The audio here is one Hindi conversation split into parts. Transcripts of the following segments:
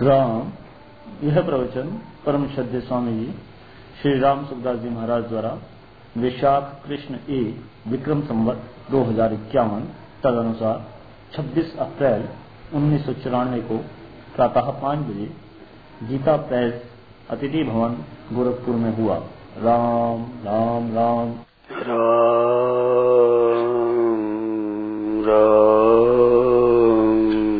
राम। यह प्रवचन परम श्रद्धेय स्वामी जी श्री राम सुखदास जी महाराज द्वारा वैशाख कृष्ण विक्रम संवत 2051 तदनुसार 26 अप्रैल 1994 को प्रातः 5 बजे गीता प्रेस अतिथि भवन गोरखपुर में हुआ। राम राम राम राम राम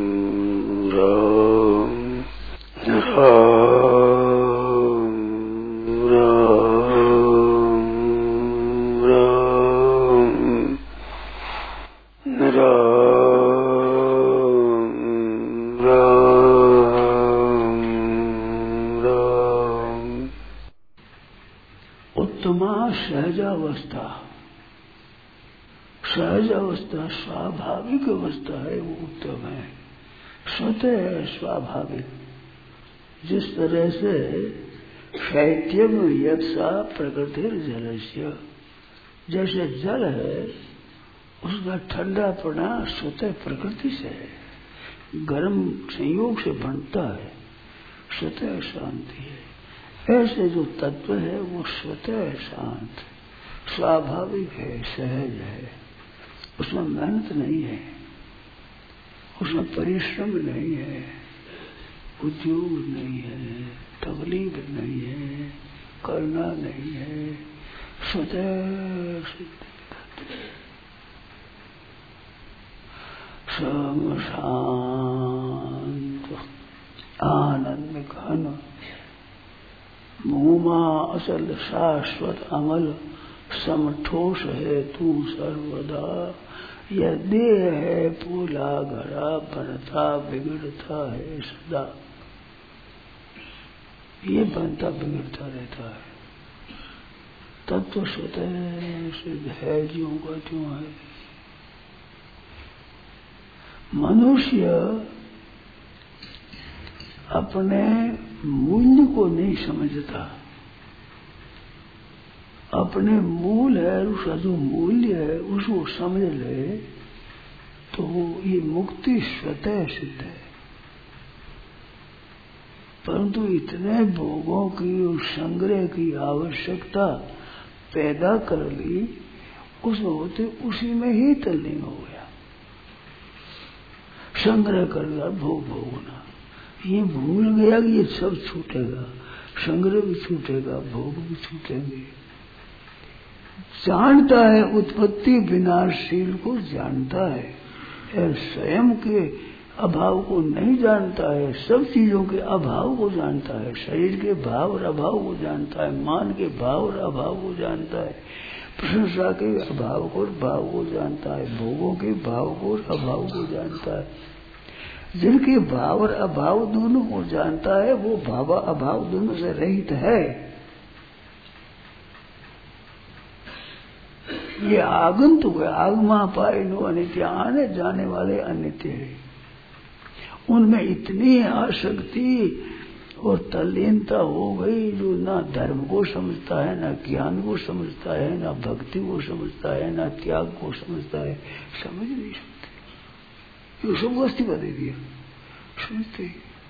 सहज अवस्था स्वाभाविक अवस्था है, वो उत्तम है। स्वतः स्वाभाविक, जिस तरह से शैत्यम यत्सा प्रकृतिर जलस्य, जैसे जल है उसका ठंडापना स्वतः प्रकृति से है, गर्म संयोग से बनता है, स्वतः शांति है। ऐसे जो तत्व है वो स्वतः शांत स्वाभाविक है, सहज है, उसमें मेहनत नहीं है, उसमें परिश्रम नहीं है, उद्योग नहीं है, तकलीफ नहीं है, करना नहीं है, स्वतः सम शांत आनंद घन भूमा असल शाश्वत अमल समठोष है तू सर्वदा। यह देह है पूला घड़ा बनता बिगड़ता है सदा, ये बनता बिगड़ता रहता है। तत्व स्वतः सिद्ध है, ज्यों का त्यों है। मनुष्य अपने मूल्य को नहीं समझता, अपने मूल है, उसका जो मूल्य है उसको समझ ले तो ये मुक्ति स्वतः सिद्ध है। परंतु इतने भोगों की संग्रह की आवश्यकता पैदा कर ली, उसमें होते उसी में ही तल्लीन हो गया। संग्रह कर लिया, भोग भोगना, ये भूल गया कि ये सब छूटेगा, संग्रह भी छूटेगा, भोग भी छूटेंगे। जानता है उत्पत्ति विनाशशील को जानता है, स्वयं के अभाव को नहीं जानता है, सब चीजों के अभाव को जानता है, शरीर के भाव और अभाव को जानता है, मान के भाव और अभाव को जानता है, प्रशंसा के अभाव और भाव को जानता है, भोगों के भाव को और अभाव को जानता है। जिनके भाव और अभाव दोनों को जानता है वो भाव अभाव दोनों से रहित है। ये आगंतुक है, आगमा पाए नो अनित्य, आने जाने वाले अनित्य है। उनमें इतनी आसक्ति और तल्लीनता हो गई जो ना धर्म को समझता है, ना ज्ञान को समझता है, ना भक्ति को समझता है, ना त्याग को समझता है, समझ नहीं सकते। ये सब वस्तु दे दिया समझते।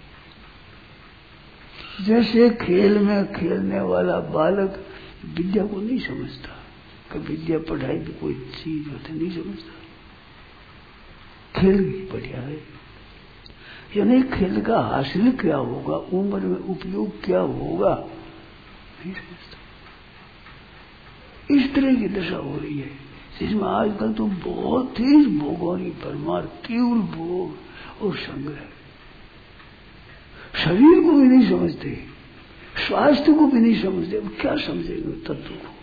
जैसे खेल में खेलने वाला बालक विद्या को नहीं समझता, विद्या पढ़ाई भी कोई चीज होती नहीं समझता, खेल भी बढ़िया है, यानी खेल का हासिल क्या होगा, उम्र में उपयोग क्या होगा नहीं समझता। इस तरह की दशा हो रही है, जिसमें आजकल तो बहुत तेज भोगों की परमार, तीव्र भोग और संग्रह। शरीर को भी नहीं समझते, स्वास्थ्य को भी नहीं समझते, क्या समझेंगे तत्व को।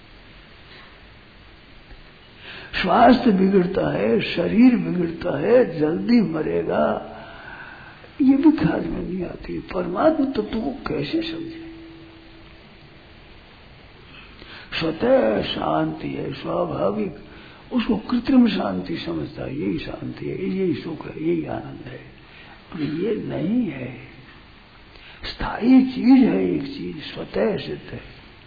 स्वास्थ्य बिगड़ता है, शरीर बिगड़ता है, जल्दी मरेगा, ये भी ख्याल में नहीं आती। परमात्मा तत्व को कैसे समझे। स्वतः शांति है, स्वाभाविक, उसको कृत्रिम शांति समझता है, यही शांति है, यही सुख है, यही आनंद है। और ये नहीं है, स्थायी चीज है, एक चीज स्वतः सिद्ध है,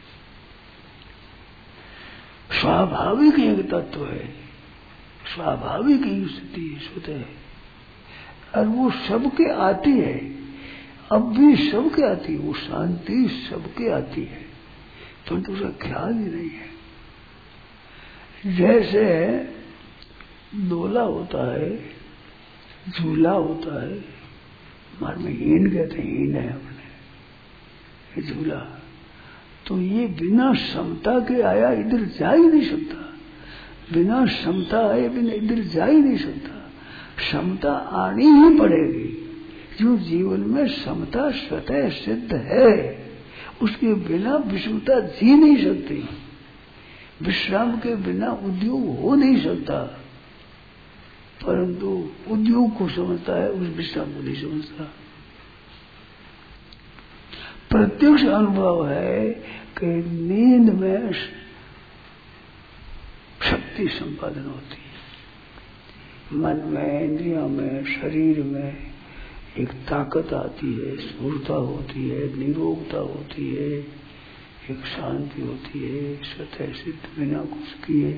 स्वाभाविक एक तत्व है, स्वाभाविक ही स्थिति स्वतः है, और वो सबके आती है। अब भी सबके आती है, वो शांति सबके आती है, परंतु उसका ख्याल ही नहीं है। जैसे डोला होता है, झूला होता है, हमारे में हीन कहते हैं, हीन है अपने झूला, तो ये बिना क्षमता के आया इधर जा ही नहीं सकता, बिना क्षमता आए बिना इधर जा ही नहीं सकता, क्षमता आनी ही पड़ेगी। जो जीवन में क्षमता स्वतः सिद्ध है, उसके बिना विषमता जी नहीं सकती, विश्राम के बिना उद्योग हो नहीं सकता, परंतु उद्योग को समझता है, उस विश्राम को नहीं समझता। प्रत्यक्ष अनुभव है कि नींद में शक्ति संपादन होती है, मन में, इंद्रियों में, शरीर में एक ताकत आती है, स्फूर्ता होती है, निरोगता होती है, एक शांति होती है, स्वतः सिद्ध बिना कुछ किए,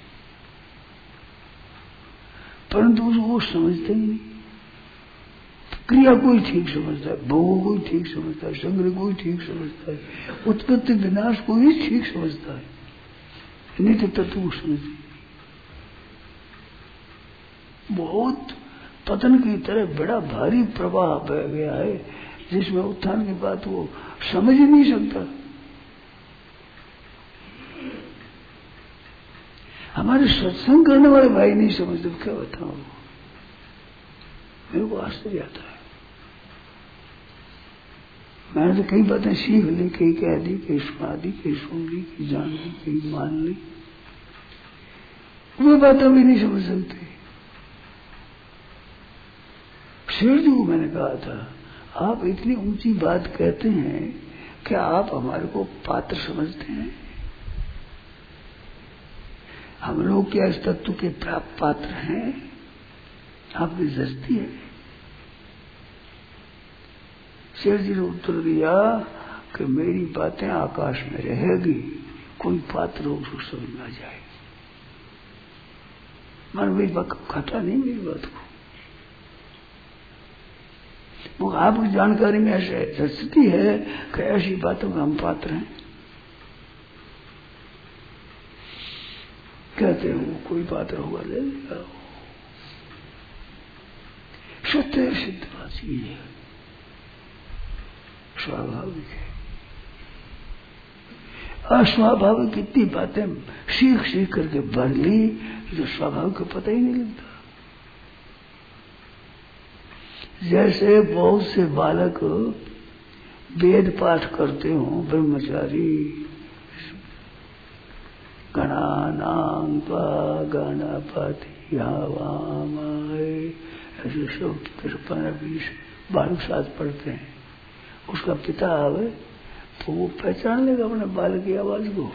परंतु उसको समझते ही नहीं। क्रिया कोई ठीक समझता है, भोग कोई ठीक समझता है, संग्रह कोई ठीक समझता है, उत्पत्ति विनाश कोई ठीक समझता है, नित्य तत्व को समझते। बहुत पतन की तरह बड़ा भारी प्रवाह बह गया है, जिसमें उत्थान की बात वो समझ ही नहीं सकता। हमारे सत्संग करने वाले भाई नहीं समझते, क्या बताऊं, मेरे को आश्चर्य आता है। मैंने तो कई बातें सीख ली, कई कह दी, कई सुना दी, कई सुन ली, कई जान ली, कई मान ली, वो बातें भी नहीं समझ सकते। शेर जी को मैंने कहा था, आप इतनी ऊंची बात कहते हैं, क्या आप हमारे को पात्र समझते हैं? हम लोग क्या इस तत्व के प्राप्त पात्र हैं? आपकी दृष्टि है। शेर जी ने उत्तर दिया कि मेरी बातें आकाश में रहेगी, कोई पात्र हो उसको समझ में आ जाए। मन मेरी बात खाता नहीं, मेरी बात को वो आपकी जानकारी में ऐसे स्थिति है कि ऐसी बातों में हम पात्र हैं। कहते हैं वो कोई पात्र होगा, ले लेगा, सत्य सिद्ध बात ये है, स्वाभाविक है। अस्वाभाविक कितनी बातें सीख सीख करके भर ली, जो स्वाभाविक को पता ही नहीं लगता। जैसे बहुत से बालक वेद पाठ करते हो, ब्रह्मचारी, गणानां त्वा गणपति हवामहे, ऐसे सब 15-20 बालक साथ पढ़ते हैं। उसका पिता आवे तो वो पहचान लेगा अपने बालक की आवाज को,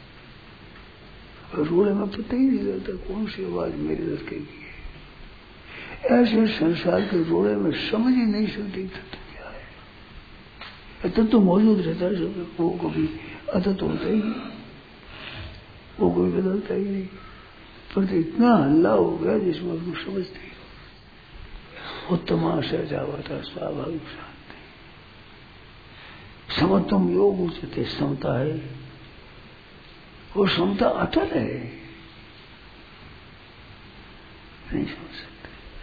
रोड़े में पता ही नहीं लगता कौन सी आवाज मेरे लड़के की है। ऐसे संसार के रोड़े में समझ ही नहीं सकती तत्व क्या है। तत्व मौजूद रहता है सब, वो कभी अतत होता ही नहीं, वो कोई बदलता ही नहीं, पर इतना हल्ला हो गया जिसमें उसको समझते ही। उत्तमा से जावता स्वाभाविक शांति, समत्वम योग उचित समता है, वो समता अटल है, नहीं समझ सकते।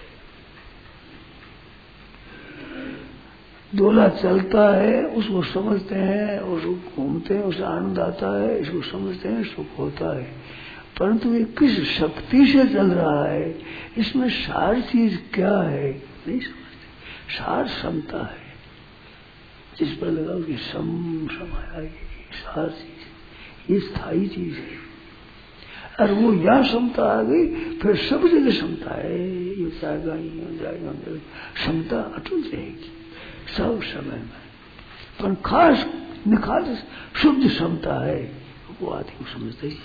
डोला चलता है, उसको समझते हैं, उसको घूमते हैं, उसे आनंद आता है, इसको समझते हैं, सुख होता है, परंतु ये किस शक्ति से चल रहा है, इसमें सार चीज क्या है नहीं समझते। सार समता है, जिस पर लगाओ कि समाया, सार चीज, ये स्थायी चीज है। और वो यहाँ समता आ गई, फिर सब जगह समता है, ये जाएगा, ये जाएगा, समता अटूट रहेगी सब समय में। पर खास निखास शुद्ध क्षमता है, वो आदमी को समझते ही।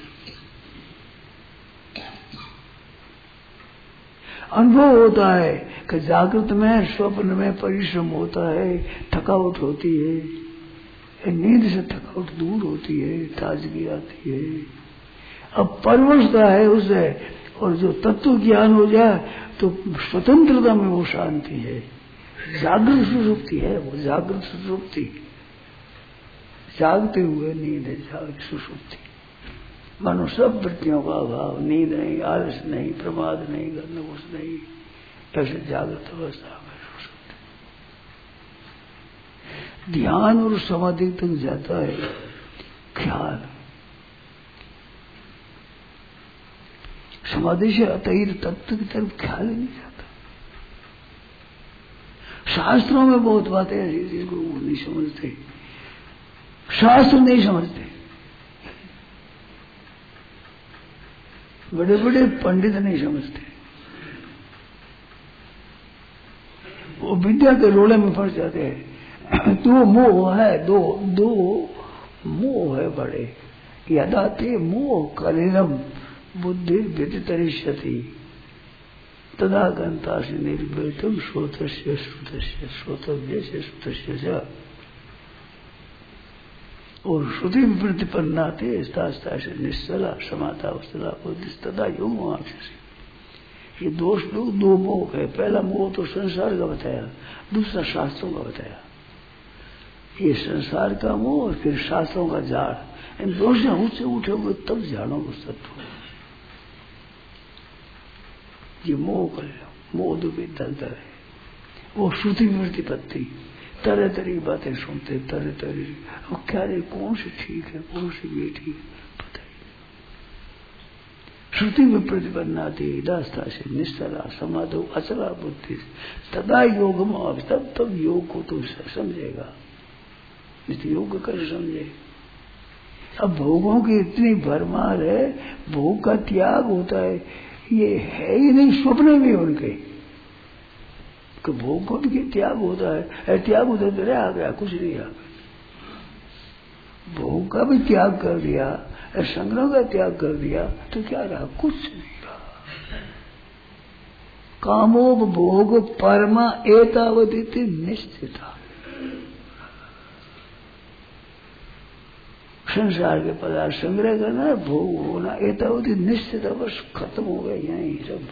अनुभव होता है कि जागृत में, स्वप्न में परिश्रम होता है, थकावट होती है, नींद से थकावट दूर होती है, ताजगी आती है। अब परवशता है उसे, और जो तत्व ज्ञान हो जाए तो स्वतंत्रता में वो शांति है, जागृत सुषुप्ति है वो, जागृत सुषुप्ति, जागते हुए नींद है, जागृत सुषुप्ति। मानो सब वृत्तियों का अभाव, नींद नहीं, आलस नहीं, प्रमाद नहीं, गंदघोष नहीं, ऐसे जागृत अवस्था में सुषुप्ति। ध्यान और समाधि तक जाता है ख्याल, समाधि से अतईर तत्व की तरफ ख्याल ही नहीं जाता। शास्त्रों में बहुत बातें ऐसी जिसको वो नहीं समझते, शास्त्र नहीं समझते, बड़े बड़े पंडित नहीं समझते, वो विद्या के रोले में फंस जाते हैं। तो मोह है, दो मोह है बड़े, यदा ते मोह कलिलम बुद्धि व्यतितरिष्यति तदा गंतासि निर्वेतम श्रोतस्य श्रुतस्य श्रोतव्य से श्रुतस्य च। और श्रुति प्रतिपन्नाते स्था से निश्चला समाता वस्तला तदा योग आक्षेप। ये दोष लोग दो मोह है। पहला मोह तो संसार का बताया, दूसरा शास्त्रों का बताया। ये संसार का मोह और फिर शास्त्रों का जाड़, इन दोष से ऊंचे उठे हुए तब जानो उस तत्व। ये मोह कर मोह दुबी दलदल है। वो श्रुति प्रतिपत्ति, तरह तरह की बातें सुनते, तरह तरह, और क्या रे कौन सी ठीक है कौन सी बेटी पता ही। श्रुति में प्रतिपन्नाति दास्ता से निश्चला समाधो अचला बुद्धि तदा योग में, तब योग को तो समझेगा, नहीं योग कैसे समझे। अब भोगों की इतनी भरमार है, भोग का त्याग होता है, ये है ही नहीं स्वप्न में उनके, कि भोग को भी त्याग होता है। त्याग उधर तो आ गया, कुछ नहीं आ गया। भोग का भी त्याग कर दिया, संग्रह का त्याग कर दिया, तो क्या रहा, कुछ नहीं रहा। कामोपभोग परमा एतावदिति निश्चिता। संसार के पदार्थ संग्रह करना, भोग होना, एतावधि निश्चित बस खत्म हो गए यहीं सब।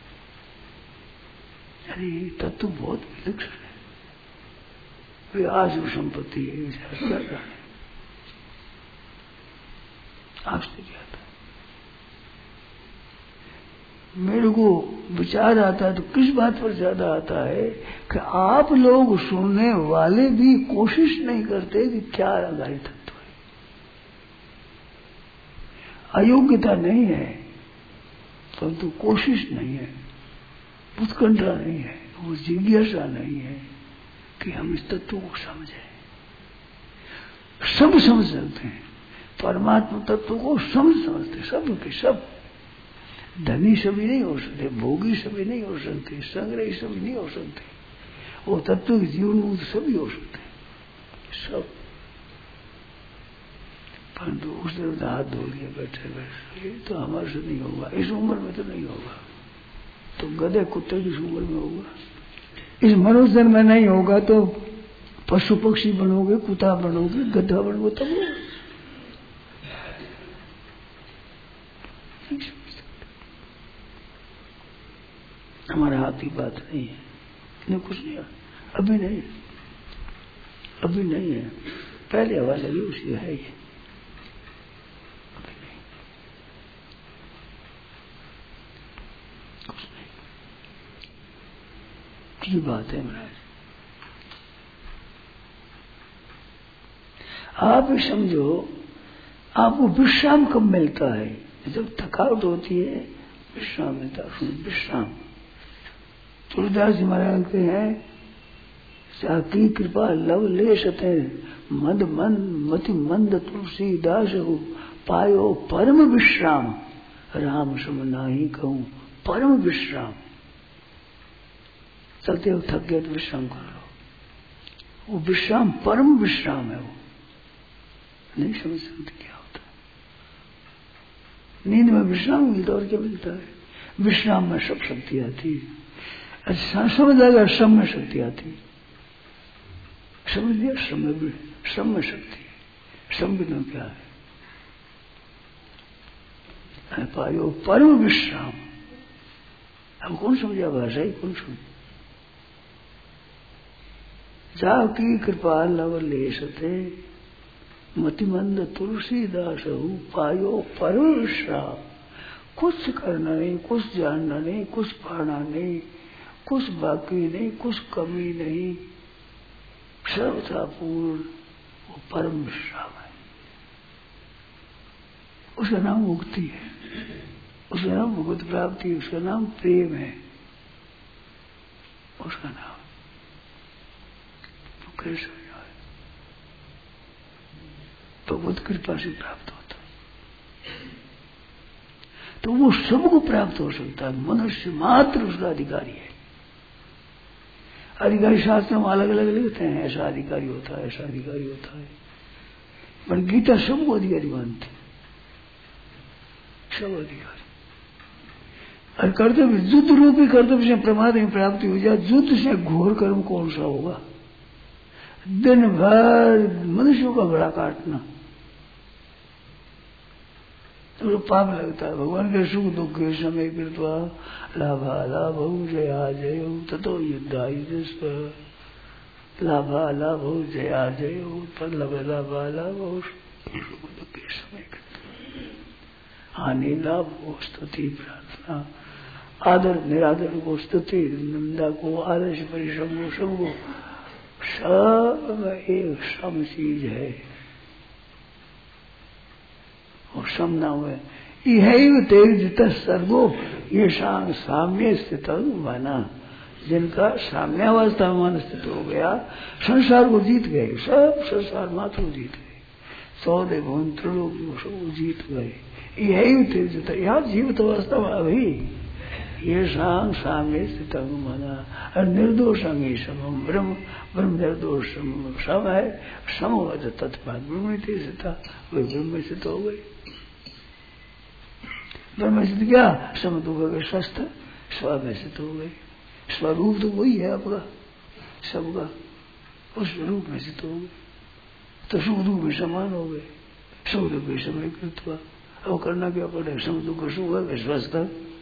अरे तत्व बहुत विलक्षण है, वे आज संपत्ति है, क्या करना आपसे क्या था। मेरे को विचार आता है तो किस बात पर ज्यादा आता है कि आप लोग सुनने वाले भी कोशिश नहीं करते कि क्या आधारित तत्व है। अयोग्यता नहीं है, परंतु कोशिश नहीं है, उत्कंठा नहीं है, वो जिज्ञासा नहीं है कि हम इस तत्व को समझें। सब समझ सकते हैं, परमात्मा तत्व को समझते, सब के सब। धनी सभी नहीं हो सकते, भोगी सभी नहीं हो सकते, संग्रही सभी नहीं हो सकते, वो तत्व के जीवन में सभी हो सकते सब। परंतु उस तरफ हाथ धो लिए बैठे बैठे, ये तो हमारे से नहीं होगा, इस उम्र में तो नहीं होगा, तो गधे कुत्ते की उम्र में होगा। इस मनुष्य में नहीं होगा तो पशु पक्षी बनोगे, कुत्ता बनोगे, गधा बनोगे, तब हमारे हाथ की बात नहीं है, नहीं कुछ नहीं है, अभी नहीं, अभी नहीं है। पहले हवा लगी उसी है ये, अभी नहीं, कुछ नहीं की बात है महाराज। आप ही समझो, आपको विश्राम कब मिलता है? जब थकावट होती है विश्राम मिलता है, विश्राम। तुलसीदास जी महाराज कहते हैं, साकी कृपा लव ले सते मद मन मति मंद तुलसीदास हो पायो परम विश्राम, राम सम नाही कहूं परम विश्राम। चलते हो थक गए तो विश्राम कर लो, वो विश्राम परम विश्राम है। वो नहीं समझ सकते क्या होता है। नींद में विश्राम मिलता और क्या मिलता है? विश्राम में सब शक्ति आती है। अच्छा समझ आएगा, श्रम में शक्ति आती है, समझ लिया, श्रम में शक्ति है। श्रम बिना क्या है? पायो परम विश्राम। अब कौन समझा? भाषा ही कौन समझ? जाकी कृपा लव लेसते मतिमंद तुलसीदास पायो परम श्राप। कुछ करना नहीं, कुछ जानना नहीं, कुछ पाना नहीं, कुछ बाकी नहीं, कुछ कमी नहीं, सर्वथा पूर्ण वो परम श्राप है। उसका नाम मुक्ति है, उसका नाम भगवत प्राप्ति, उसका नाम प्रेम है, उसका नाम तो कैसे हो जाए? भगवत कृपा से प्राप्त होता है। तो वो सबको प्राप्त हो सकता है, मनुष्य मात्र उसका अधिकारी है। अधिकारी शास्त्र में अलग अलग लिखते हैं, ऐसा अधिकारी होता है, ऐसा अधिकारी होता है, पर गीता सबको अधिकारी मानती है, सब अधिकारी। और कर्तव्य युद्ध रूपी कर्तव्य से प्रमाद में प्राप्ति हो जाए, युद्ध से घोर कर्म कौन सा होगा? दिन भर मनुष्यों का बड़ा काटना तो पाप लगता है। भगवान के सुख दुख के समय कृत्वा लाभा लाभ जया जय ततो युद्धायुध लाभा लाभ जया जय पल्लभ लाभा लाभ सुख दुख के समय हानि लाभ को स्तुति प्रार्थना, आदर निरादर को स्तुति, निंदा को आदर्श परिश्रम को सबको सब एक सम चीज है। और समना हुए यही तेज सर्वो ये साम्य स्थित माना, जिनका साम्यावस्था में मन स्थित हो गया, संसार को जीत गए, सब संसार मात्र को जीत गए, 14 भुवन त्रिलोक को जीत गए। यही तेज यहाँ जीवित अवस्था में अभी ये साम्य स्थित माना, और निर्दोष अंगी समम ब्रह्म, ब्रह्म निर्दोष सम है, सम तत्पात ब्रह्म स्थित, वे ब्रह्म स्थित हो गए। ब्रह्म स्थित क्या? सम दुख के स्वस्थ स्व स्थित हो गए। स्वरूप तो वही है आपका सबका, उस रूप में स्थित हो गए, तो सुख दुख भी समान हो गए, सुख दुख भी समय कृत्वा। अब करना क्या पड़े? सम दुख सुख है स्वस्थ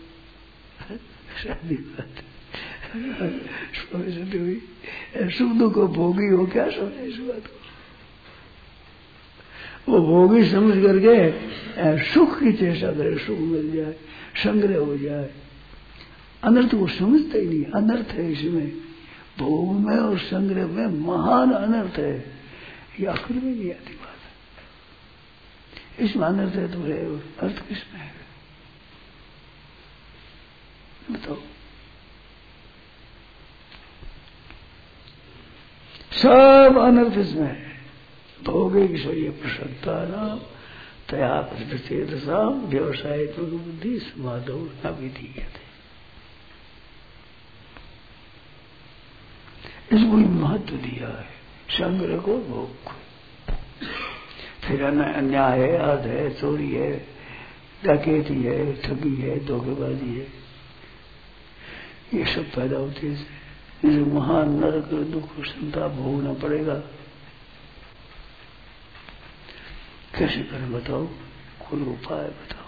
शादी हुई, सुख दुख को भोगी हो, क्या समझे इस बात को? वो भोगी समझ करके सुख की चेष्टा करे, सुख मिल जाए, संग्रह हो जाए। अनर्थ को समझते ही नहीं, अनर्थ है इसमें, भोग में और संग्रह में महान अनर्थ है, ये आखिर में नहीं आती बात। इसमें अनर्थ है तो अर्थ किसमें है बताओ? सब अनर्थ इसमें है। भौगिक शरीर प्रसक्ता नाम तया प्रतिषेधसा व्यवसाय बुद्धि समाधो न विधीयते। इसको महत्व दिया है, संग्रह को भोग को। फिर अन्याय है, आध है, चोरी है, डकैती है, ठगी है, धोखेबाजी है, ये सब पैदा होती है। इसे महान नरक दुख संताप भोगना पड़ेगा। कैसे करें बताओ? कोई उपाय बताओ।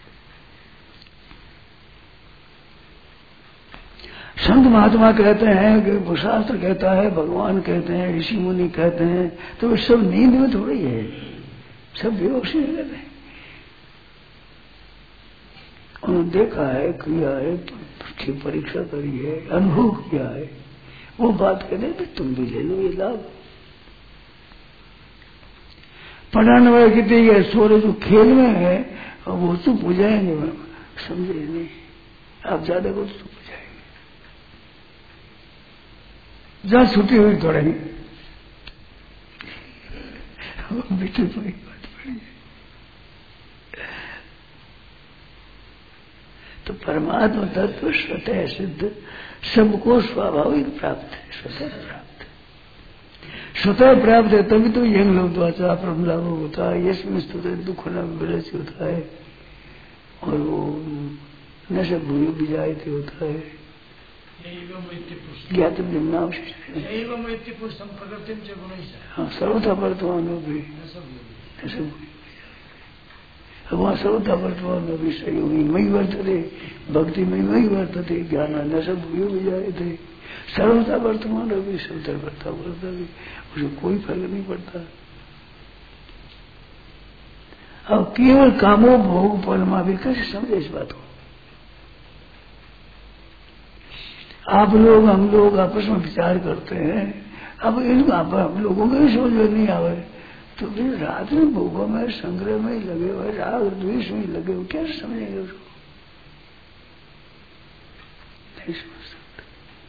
संत महात्मा कहते हैं कि शास्त्र कहता है, भगवान कहते हैं, ऋषि मुनि कहते हैं, तो वे सब नींद में थोड़ी है, सब बेहोश नहीं कहते हैं। उन्होंने देखा है, किया है, परीक्षा करी है, अनुभव किया है, वो बात कहते हैं तुम भी ले लो ये लाभ। पढ़ाने वाले कितने है, सोरे जो खेल में है और वो तो बुझाएंगे, समझे नहीं, आप ज्यादा को तो बुझाएंगे, जहां छुट्टी हुई दौड़ेंगे। बेटे तो एक बात पड़ी है, तो परमात्मा तत्व स्वतः सिद्ध, सबको स्वाभाविक प्राप्त है, स्वतः प्राप्त, स्वतः प्राप्त है। तभी तो यंग लोकवाचा प्रमलाभ होता है, यशमें स्तुते दुख न विलस होता है, और वो न सब भूमि विजायते होता है। ज्ञातम हाँ सर्वथा वर्तमान भी वहाँ सर्वथा वर्तमान में भी सहयोगी मई वर्तते, भक्ति में मई वर्तते, ज्ञान न सब भूमि विजायते, सर्वथा वर्तमान अभी सब करता बोलता भी मुझे कोई फर्क नहीं पड़ता। अब केवल कामो भोग फलमा भी कैसे समझे इस बात को? आप लोग हम लोग आपस में विचार करते हैं, अब इन हम लोगों को भी समझ में नहीं आवे तो फिर रात में भोगों में संग्रह में लगे हुए, राग द्वेष में लगे हुए, कैसे समझेंगे उसको? नहीं समझ सकते।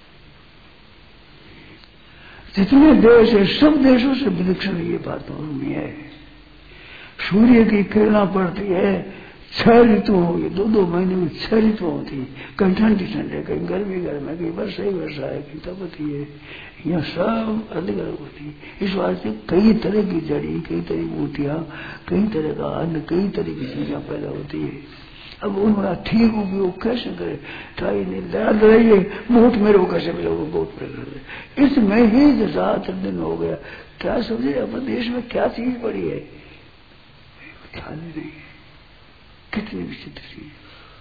जितने देश है सब देशों से विलक्षण ये बात मालूम है। सूर्य की किरणा पड़ती है, 6 ऋतु होगी, 2-2 महीने में 6 ऋतु होती है, कहीं ठंडी ठंड है, कहीं गर्मी गर्म है, कहीं वर्षा ही वर्षा है, कहीं तपती है, यहाँ सब अलग अलग होती है। इस वास्ते कई तरह की जड़ी, कई तरह की बूटियां, कई तरह का अन्न, कई तरह की चीजें पैदा होती है। अब उनका ठीक उपयोग कैसे करे? ट्राई नहीं लड़ाइए, वोट मेरे को कैसे मिले, वो वोट मेरे को, इसमें ही 7 दिन हो गया। क्या समझे अपने देश में क्या चीज पड़ी है? ख्याल नहीं है। कितनी विचित्र चीज,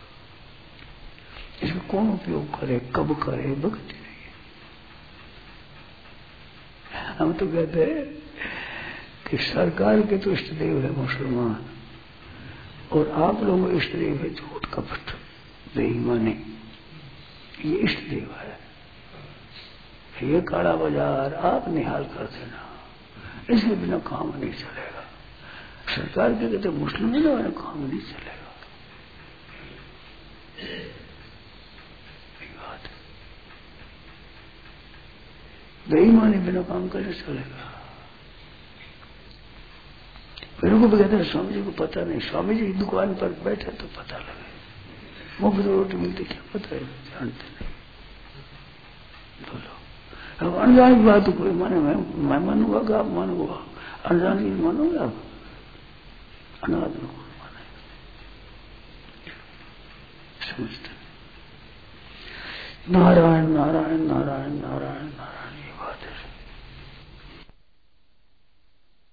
इसमें कौन उपयोग करे, कब करे, भक्ति नहीं है। हम तो कहते हैं कि सरकार के तो इष्ट देव है मुसलमान, और आप लोगों इष्ट देव है झूठ कपट बेईमानी, ये इष्ट देव है। ये काला बाजार आप निहाल कर देना, इसके बिना काम नहीं चलेगा। सरकार के कहते मुस्लिम बिना काम नहीं चलेगा। बात बेईमानी बिना काम कैसे चलेगा? मेरे को भी कहते हैं स्वामी जी को पता नहीं, स्वामी जी दुकान पर बैठे तो पता लगे, मुफ्त रोटी मिलती क्या पता है, जानते नहीं। बोलो अब अनजान की बात कोई माने, मैं मानूंगा कि आप मानूंगा? अनजान की मानोगे आप? अनाथ लोग माने समझते। नारायण नारायण नारायण नारायण नारायण।